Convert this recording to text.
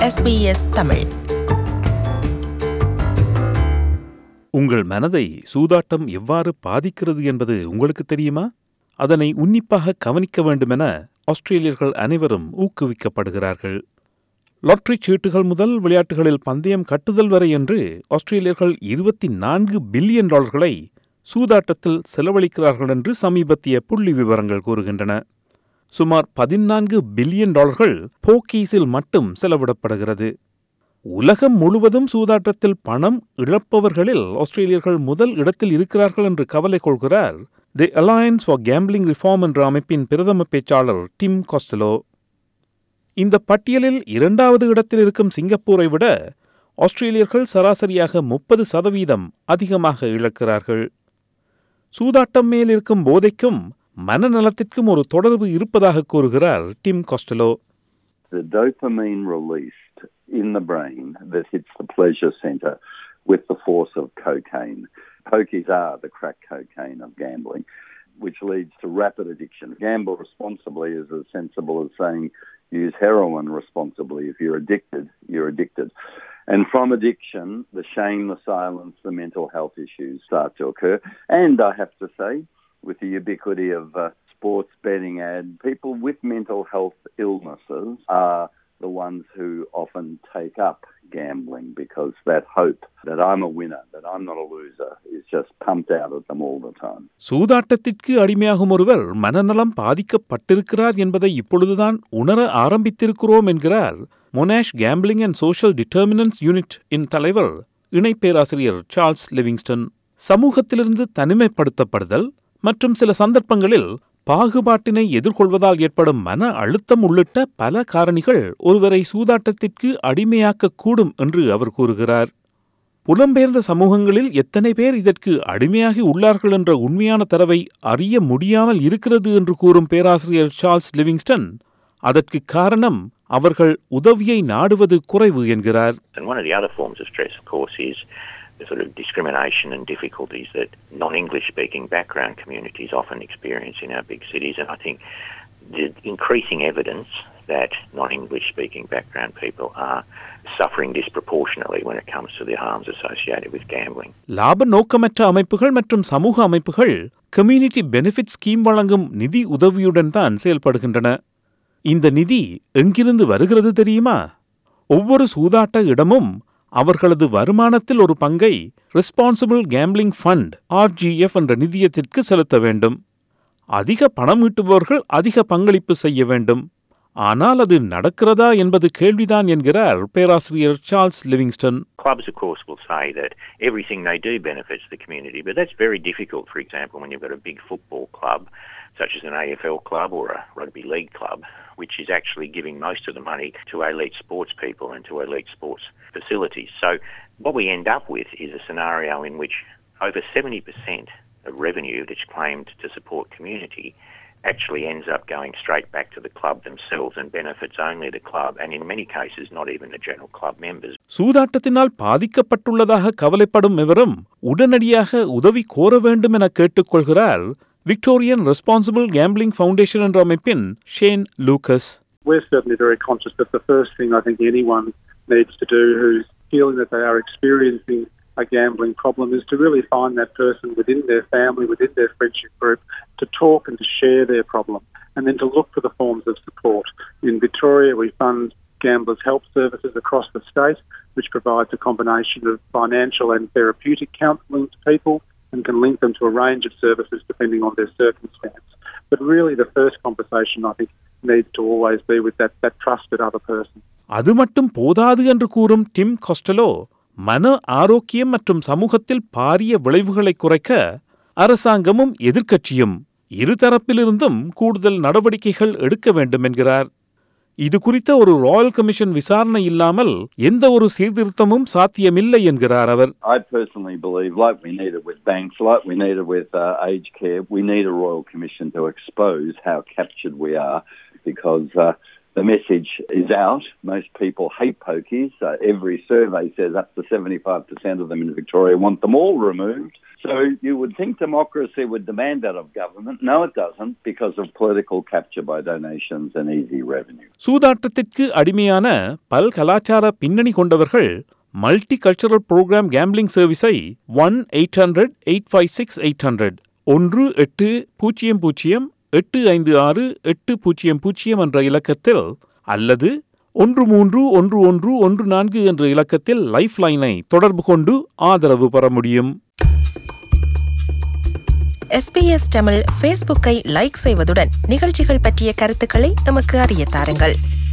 SBS Tamil. உங்கள் மனதை சூதாட்டம் எவ்வாறு பாதிக்கிறது என்பது உங்களுக்கு தெரியுமா? அதனை உன்னிப்பாக கவனிக்க வேண்டுமென ஆஸ்திரேலியர்கள் அனைவரும் ஊக்குவிக்கப்படுகிறார்கள். லாட்டரி சீட்டுகள் முதல் விளையாட்டுகளில் பந்தயம் கட்டுதல் வரை என்று ஆஸ்திரேலியர்கள் $24 பில்லியன் சூதாட்டத்தில் செலவழிக்கிறார்கள் என்று சமீபத்திய புள்ளி விவரங்கள் கூறுகின்றன. சுமார் $14 பில்லியன் போக்கீஸில் மட்டும் செலவிடப்படுகிறது. உலகம் முழுவதும் சூதாட்டத்தில் பணம் இழப்பவர்களில் ஆஸ்திரேலியர்கள் முதல் இடத்தில் இருக்கிறார்கள் என்று கவலை கொள்கிறார் the alliance for gambling reform என்ற அமைப்பின் பிரதம பேச்சாளர் டிம் காஸ்டலோ. இந்த பட்டியலில் 2வது இடத்தில் இருக்கும் சிங்கப்பூரை விட ஆஸ்திரேலியர்கள் சராசரியாக 30% அதிகமாக இழக்கிறார்கள். சூதாட்டம் மேல் இருக்கும் போதைக்கும் மனநலத்திற்கும் ஒரு தொடர்பு இருப்பதாக கூறுகிறார் Tim Costello. The dopamine released in the brain that hits the pleasure center with the force of cocaine. Pokies are the crack cocaine of gambling, which leads to rapid addiction. Gamble responsibly is as sensible as saying use heroin responsibly. If you're addicted, you're addicted. And from addiction, the shame, the silence, the mental health issues start to occur. And I have to say, with the ubiquity of sports betting ad, people with mental health illnesses are the ones who often take up gambling because that hope that I'm a winner, that I'm not a loser is just pumped out of them all the time. சூதாட்டத்திற்கு அடிமையாகும் ஒருவர் மனநலம் பாதிக்கப்பட்டிருக்கிறார் என்பதை இப்பொழுதுதான் உணர ஆரம்பித்திருக்கிறோம் என்கிறார் Monash gambling and social determinants unit இன் தலைவர் இணை பேராசிரியர் சார்ல்ஸ் லிவிங்ஸ்டன். சமூகத்திலிருந்து தனிமைப்படுத்தப்படுதல் மற்றும் சில சந்தர்ப்பங்களில் பாகுபாட்டினை எதிர்கொள்வதால் ஏற்படும் மன அழுத்தம் உள்ளிட்ட பல காரணிகள் ஒருவரை சூதாட்டத்திற்கு அடிமையாக்கக்கூடும் என்று அவர் கூறுகிறார். புலம்பெயர்ந்த சமூகங்களில் எத்தனை பேர் இதற்கு அடிமையாகி உள்ளார்கள் என்ற உண்மையான தரவை அறிய முடியாமல் இருக்கிறது என்று கூறும் பேராசிரியர் சார்ல்ஸ் லிவிங்ஸ்டன், அதற்கு காரணம் அவர்கள் உதவியை நாடுவது குறைவு என்கிறார். The sort of discrimination and difficulties that non-English speaking background communities often experience in our big cities, and I think the increasing evidence that non-English speaking background people are suffering disproportionately when it comes to the harms associated with gambling. லாப நோக்கமற்ற அமைப்புகள் மற்றும் சமூக அமைப்புகள் community benefit scheme வழங்கும் நிதி உதவியுடன் தான் செயல்படுகின்றன. இந்த நிதி எங்கிருந்து வருகிறது தெரியுமா? ஒவ்வொரு சூதாட்ட இடமும் அவர்களது வருமானத்தில் ஒரு பங்கை ரெஸ்பான்சிபிள் கேம்பிளிங் ஃபண்ட் RGF என்ற நிதியத்திற்கு செலுத்த வேண்டும். அதிக பணம் ஈட்டுபவர்கள் அதிக பங்களிப்பு செய்ய வேண்டும். ஆனால் அது நடக்கிறதா என்பது கேள்விதான் என்கிறார் பேராசிரியர் Charles Livingstone. Clubs, of course, will say that everything they do benefits the community, but that's very difficult, for example, when you've got a big football club, such as an AFL club or a rugby league club, which is actually giving most of the money to elite sports people and to elite sports facilities. So what we end up with is a scenario in which over 70% of revenue that's claimed to support community actually ends up going straight back to the club themselves and benefits only the club, and in many cases not even the general club members. சூதாட்டத்தினால் பாதிக்கப்பட்டுள்ளதாக கவலைப்படும் எவரும் உடனடியாக உதவி கோர வேண்டும் என கேட்டுக்கொள்கிறார் விக்டோரியன் ரெஸ்பான்சிபிள் கேம்பிளிங் ஃபவுண்டேஷன் என்ற அமைப்பின் Shane Lucas. We're certainly very conscious that the first thing I think anyone needs to do who's feeling that they are experiencing a gambling problem is to really find that person within their family, within their friendship group, to talk and to share their problem, and then to look for the forms of support. In Victoria, we fund Gamblers Help Services across the state, which provides a combination of financial and therapeutic counselling to people and can link them to a range of services depending on their circumstance. But really the first conversation, I think, needs to always be with that trusted other person. அது மட்டும் போதாது என்று கூறும் dim காஸ்டலோ, மன ஆரோக்கியம் மற்றும் சமூகத்தில் பாரிய விளைவுகளை குறைக்க அரசாங்கமும் எதிர்க்கட்சியும் இருதரப்பிலிருந்தும் கூடுதல் நடவடிக்கைகள் எடுக்க வேண்டும் என்கிறார். இது குறித்த ஒரு ராயல் கமிஷன் விசாரணை இல்லாமல் எந்த ஒரு சீர்திருத்தமும் சாத்தியமில்லை என்கிறார் அவர். I personally believe, like we needed with banks, like we needed with aged care, we need a royal commission to expose how captured we are, because The message is out. Most people hate pokies. Every survey says up to 75% of them in Victoria want them all removed. So you would think democracy would demand that of government. No, it doesn't, because of political capture by donations and easy revenue. சூதாட்டத்திற்கு அடிமையான பல்கலாச்சார பின்னணி கொண்டவர்கள் multi cultural program gambling சர்வீஸை 1-800-856-800 1-800-856-800 என்ற இலக்கத்தில் அல்லது 131114 என்ற இலக்கத்தில் life லைனை தொடர்பு கொண்டு ஆதரவு பெற முடியும். SBS தமிழ் ஃபேஸ்புக்கை லைக் செய்வதுடன் நிகழ்ச்சிகள் பற்றிய கருத்துக்களை எமக்கு அறிய தாருங்கள்.